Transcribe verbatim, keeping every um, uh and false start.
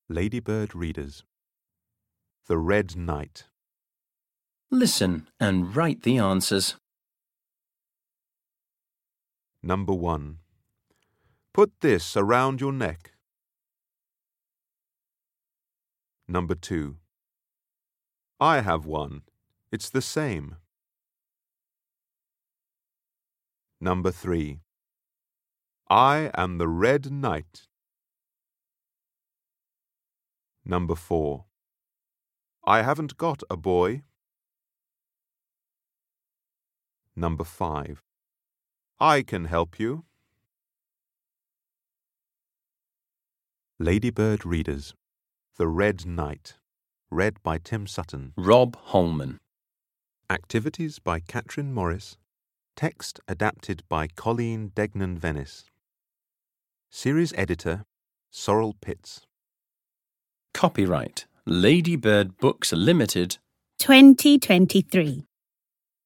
Ladybird Readers. The Red Knight. Listen and write the answers. Number one. Put this around your neck. Number two. I have one. It's the same. Number three. I am the Red Knight. Number four. I haven't got a boy. Number five. I can help you. Ladybird Readers. The Red Knight. Read by Tim Sutton. Rob Holman. Activities by Catherine Morris. Text adapted by Colleen Degnan-Venice. Series editor, Sorrel Pitts. Copyright Ladybird Books Limited twenty twenty-three.